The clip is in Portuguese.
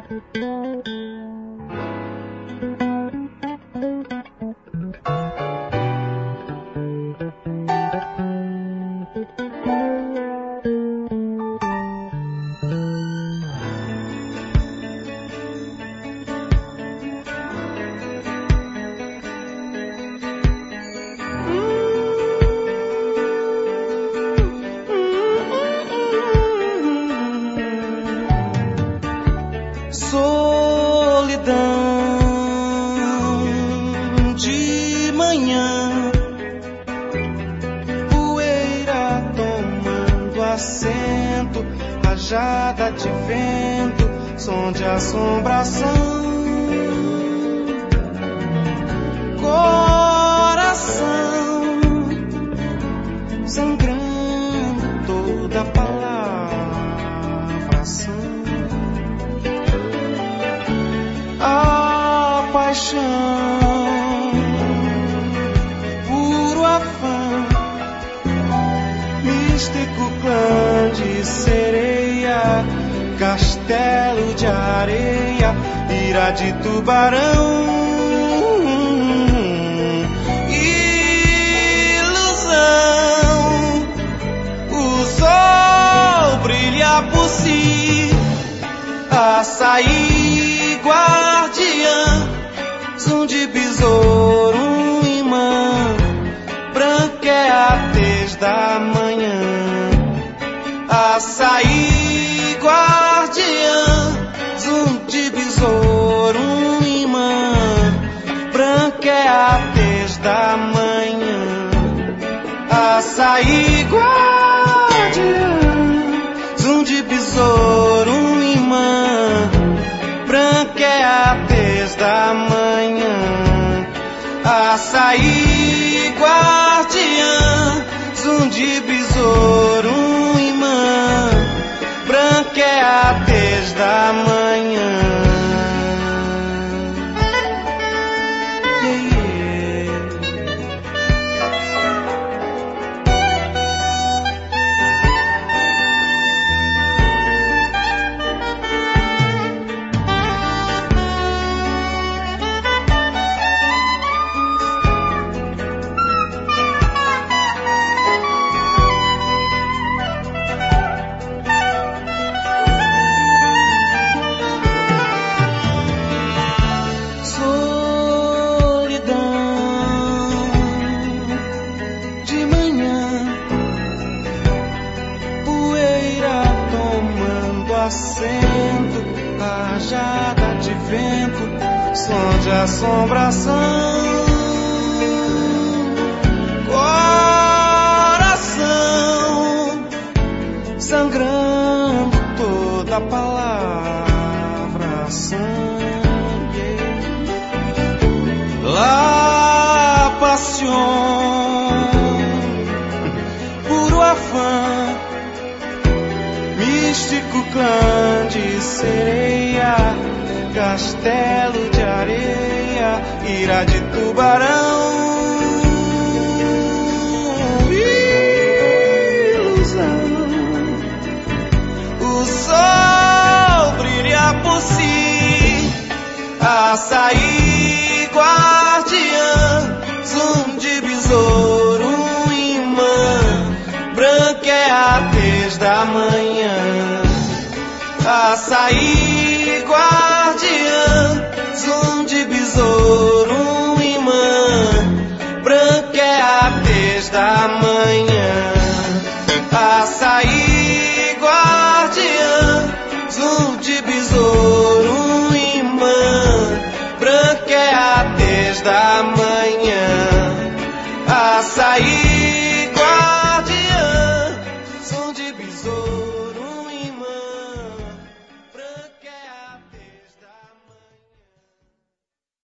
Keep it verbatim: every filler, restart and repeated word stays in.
Solidão de manhã, poeira tomando assento, rajada de vento, som de assombração, coração sangrando toda palavração. A paixão, puro afã, místico clã de sereia, castelo de areia, ira de tubarão, ilusão. O sol brilha por si, açaí guardiã, som de besouro, um imã, branqueia a tez da manhã. Açaí guardiã, som de besouro, um imã, branqueia a tez da manhã. Açaí guardiã, som de besouro, um imã, branqueia a tez da manhã. Açaí guardiã, zum de besouro, um imã, branqueia a tez da manhã. Yeah, yeah. Assento, rajada de vento, som de assombração, coração sangrando toda palavração. La paixão, puro afã, místico clã de sereia, castelo de areia, ira de tubarão, ilusão. O sol brilha por si, açaí guardiã, zum de besouro, um imã, branqueia a tez da manhã. Açaí guardiã, zum de besouro, um imã, branqueia a tez da manhã.